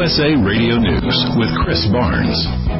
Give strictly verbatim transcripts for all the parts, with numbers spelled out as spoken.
S A Radio News with Chris Barnes.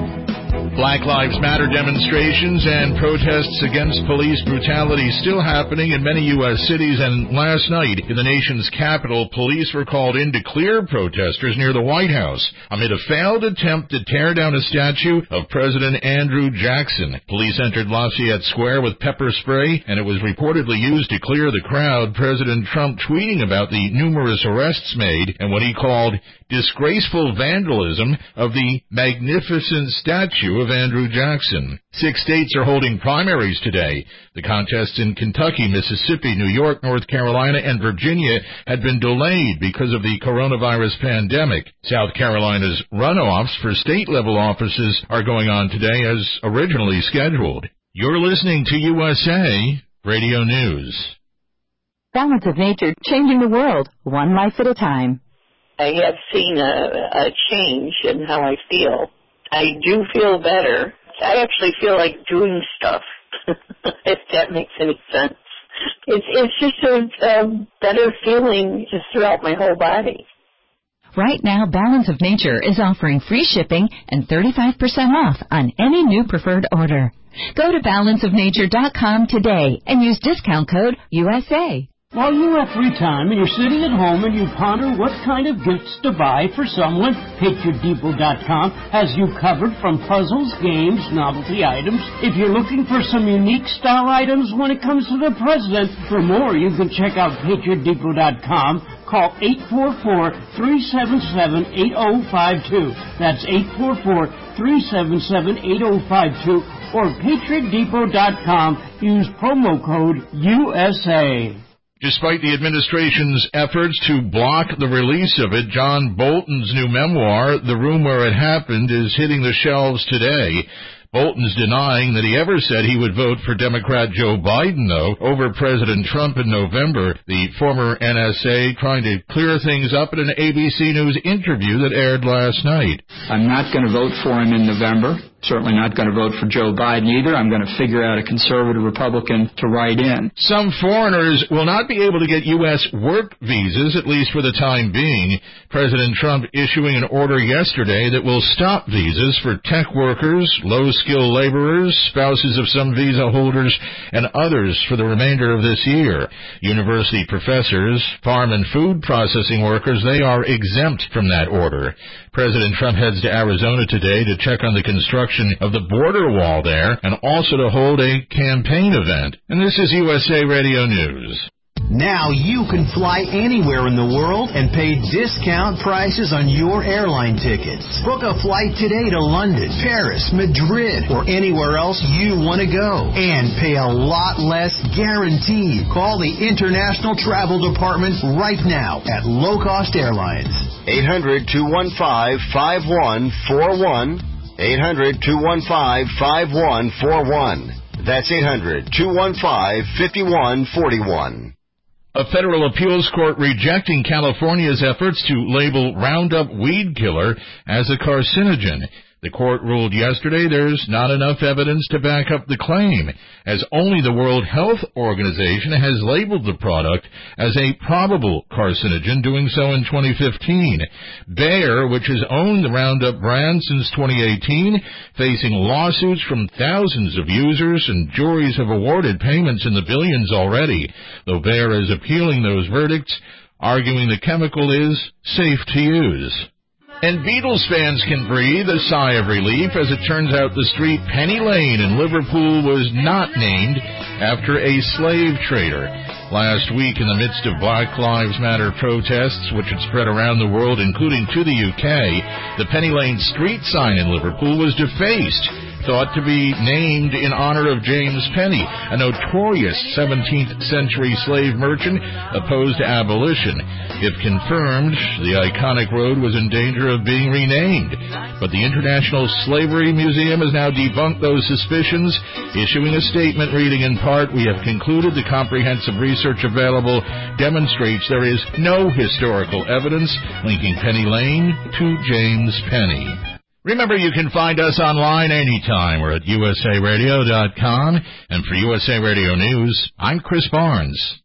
Black Lives Matter demonstrations and protests against police brutality still happening in many U S cities, and last night in the nation's capital, police were called in to clear protesters near the White House amid a failed attempt to tear down a statue of President Andrew Jackson. Police entered Lafayette Square with pepper spray, and it was reportedly used to clear the crowd. President Trump tweeting about the numerous arrests made and what he called disgraceful vandalism of the magnificent statue of Andrew Jackson. Six states are holding primaries today. The contests in Kentucky, Mississippi, New York, North Carolina, and Virginia had been delayed because of the coronavirus pandemic. South Carolina's runoffs for state-level offices are going on today as originally scheduled. You're listening to U S A Radio News. Balance of Nature, changing the world, one life at a time. I have seen a, a change in how I feel. I do feel better. I actually feel like doing stuff, if that makes any sense. It's, it's just a, a better feeling just throughout my whole body. Right now, Balance of Nature is offering free shipping and thirty-five percent off on any new preferred order. Go to balance of nature dot com today and use discount code U S A. While you have free time and you're sitting at home and you ponder what kind of gifts to buy for someone, Patriot Depot dot com has you covered from puzzles, games, novelty items. If you're looking for some unique style items when it comes to the president, for more you can check out Patriot Depot dot com. Call eight four four, three seven seven, eight zero five two. That's eight four four, three seven seven, eight zero five two. Or Patriot Depot dot com. Use promo code U S A. Despite the administration's efforts to block the release of it, John Bolton's new memoir, The Room Where It Happened, is hitting the shelves today. Bolton's denying that he ever said he would vote for Democrat Joe Biden, though, over President Trump in November. The former N S A trying to clear things up in an A B C News interview that aired last night. I'm not going to vote for him in November. Certainly not going to vote for Joe Biden either. I'm going to figure out a conservative Republican to write in. Some foreigners will not be able to get U S work visas, at least for the time being. President Trump issuing an order yesterday that will stop visas for tech workers, low-skilled laborers, spouses of some visa holders, and others for the remainder of this year. University professors, farm and food processing workers, they are exempt from that order. President Trump heads to Arizona today to check on the construction of the border wall there and also to hold a campaign event. And this is U S A Radio News. Now you can fly anywhere in the world and pay discount prices on your airline tickets. Book a flight today to London, Paris, Madrid, or anywhere else you want to go. And pay a lot less guaranteed. Call the International Travel Department right now at Low Cost Airlines. eight hundred, two one five, five one four one. eight hundred, two one five, five one four one. That's eight hundred, two one five, five one four one. A federal appeals court rejecting California's efforts to label Roundup weed killer as a carcinogen. The court ruled yesterday there's not enough evidence to back up the claim, as only the World Health Organization has labeled the product as a probable carcinogen, doing so in twenty fifteen. Bayer, which has owned the Roundup brand since twenty eighteen, facing lawsuits from thousands of users, and juries have awarded payments in the billions already, though Bayer is appealing those verdicts, arguing the chemical is safe to use. And Beatles fans can breathe a sigh of relief, as it turns out the street Penny Lane in Liverpool was not named after a slave trader. Last week, in the midst of Black Lives Matter protests, which had spread around the world, including to the U K, the Penny Lane street sign in Liverpool was defaced, thought to be named in honor of James Penny, a notorious seventeenth century slave merchant opposed to abolition. If confirmed, the iconic road was in danger of being renamed. But the International Slavery Museum has now debunked those suspicions, issuing a statement reading in part, "We have concluded the comprehensive research available demonstrates there is no historical evidence linking Penny Lane to James Penny." Remember, you can find us online anytime. We're at U S A radio dot com. And for U S A Radio News, I'm Chris Barnes.